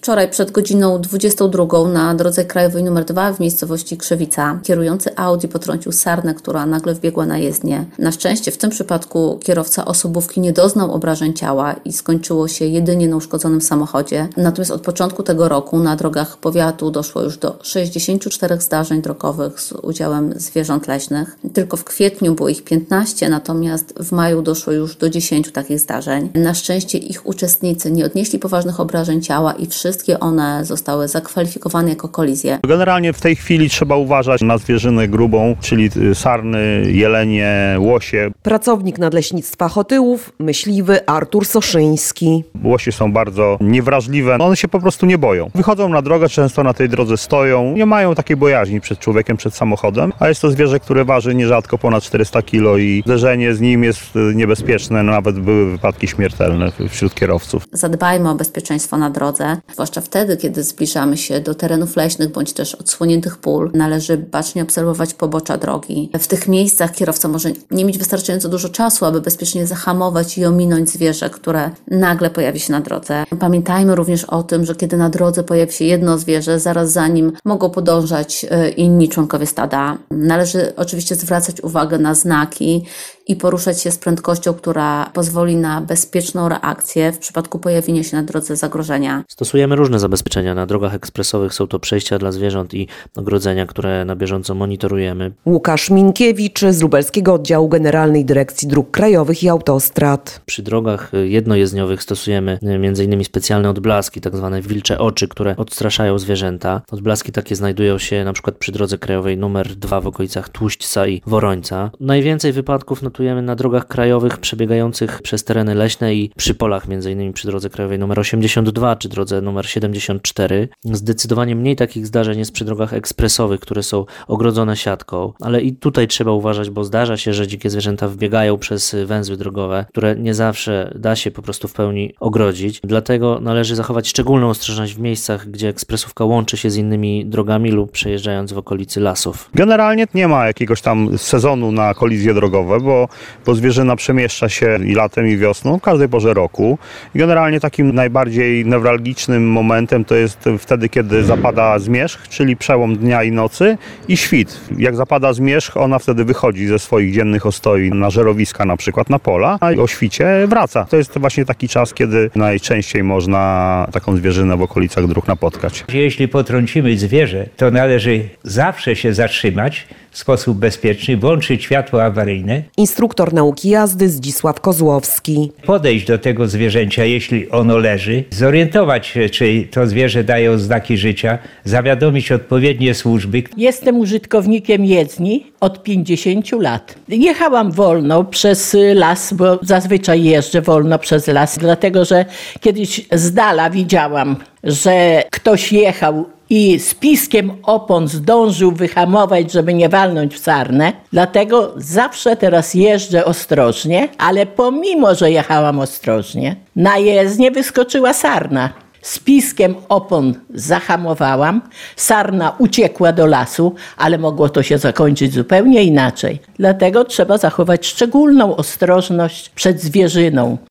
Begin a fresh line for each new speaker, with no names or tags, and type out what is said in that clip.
Wczoraj przed godziną 22 na drodze krajowej nr 2 w miejscowości Krzewica kierujący Audi potrącił sarnę, która nagle wbiegła na jezdnię. Na szczęście w tym przypadku kierowca osobówki nie doznał obrażeń ciała i skończyło się jedynie na uszkodzonym samochodzie. Natomiast od początku tego roku na drogach powiatu doszło już do 64 zdarzeń drogowych z udziałem zwierząt leśnych. Tylko w kwietniu było ich 15, natomiast w maju doszło już do 10 takich zdarzeń. Na szczęście ich uczestnicy nie odnieśli poważnych obrażeń ciała i wszystkie one zostały zakwalifikowane jako kolizje.
Generalnie w tej chwili trzeba uważać na zwierzynę grubą, czyli sarny, jelenie, łosie.
Pracownik Nadleśnictwa Chotyłów, myśliwy Artur Soszyński.
Łosie są bardzo niewrażliwe, one się po prostu nie boją. Wychodzą na drogę, często na tej drodze stoją, nie mają takiej bojaźni przed człowiekiem, przed samochodem, a jest to zwierzę, które waży nierzadko ponad 400 kg i zderzenie z nim jest niebezpieczne, nawet były wypadki śmiertelne wśród kierowców.
Zadbajmy o bezpieczeństwo na drodze, zwłaszcza wtedy, kiedy zbliżamy się do terenów leśnych bądź też odsłoniętych pól. Należy bacznie obserwować pobocza drogi. W tych miejscach kierowca może nie mieć wystarczająco dużo czasu, aby bezpiecznie zahamować i ominąć zwierzę, które nagle pojawi się na drodze. Pamiętajmy również o tym, że kiedy na drodze pojawi się jedno zwierzę, zaraz za nim mogą podążać inni członkowie stada. Należy oczywiście zwracać uwagę na znaki i poruszać się z prędkością, która pozwoli na bezpieczną reakcję w przypadku pojawienia się na drodze zagrożenia.
Stosujemy różne zabezpieczenia. Na drogach ekspresowych są to przejścia dla zwierząt i ogrodzenia, które na bieżąco monitorujemy.
Łukasz Minkiewicz z Lubelskiego Oddziału Generalnej Dyrekcji Dróg Krajowych i Autostrad.
Przy drogach jednojezdniowych stosujemy m.in. specjalne odblaski, tak zwane wilcze oczy, które odstraszają zwierzęta. Odblaski takie znajdują się np. przy drodze krajowej nr 2 w okolicach Tłuśćca i Worońca. Najwięcej wypadków notujemy na drogach krajowych przebiegających przez tereny leśne i przy polach, m.in. przy drodze krajowej nr 82 czy drodze nr 74. Zdecydowanie mniej takich zdarzeń jest przy drogach ekspresowych, które są ogrodzone siatką, ale i tutaj trzeba uważać, bo zdarza się, że dzikie zwierzęta wbiegają przez węzły drogowe, które nie zawsze da się po prostu w pełni ogrodzić. Dlatego należy zachować szczególną ostrożność w miejscach, gdzie ekspresówka łączy się z innymi drogami lub przejeżdżając w okolicy lasów.
Generalnie nie ma jakiegoś tam sezonu na kolizje drogowe, bo zwierzyna przemieszcza się i latem, i wiosną, w każdej porze roku. I generalnie takim najbardziej newralgicznym momentem to jest wtedy, kiedy zapada zmierzch, czyli przełom dnia i nocy i świt. Jak zapada zmierzch, ona wtedy wychodzi ze swoich dziennych ostoi na żerowiska, na przykład na pola, a o świcie wraca. To jest właśnie taki czas, kiedy najczęściej można taką zwierzynę w okolicach dróg napotkać.
Jeśli potrącimy zwierzę, to należy zawsze się zatrzymać w sposób bezpieczny, włączyć światło awaryjne.
Instruktor nauki jazdy Zdzisław Kozłowski.
Podejść do tego zwierzęcia, jeśli ono leży, zorientować się, czy to zwierzę daje oznaki życia, zawiadomić odpowiednie służby.
Jestem użytkownikiem jezdni od 50 lat. Jechałam wolno przez las, bo zazwyczaj jeżdżę wolno przez las, dlatego że kiedyś z dala widziałam, że ktoś jechał i z piskiem opon zdążył wyhamować, żeby nie walnąć w sarnę. Dlatego zawsze teraz jeżdżę ostrożnie, ale pomimo, że jechałam ostrożnie, na jezdnię wyskoczyła sarna. Z piskiem opon zahamowałam, sarna uciekła do lasu, ale mogło to się zakończyć zupełnie inaczej. Dlatego trzeba zachować szczególną ostrożność przed zwierzyną.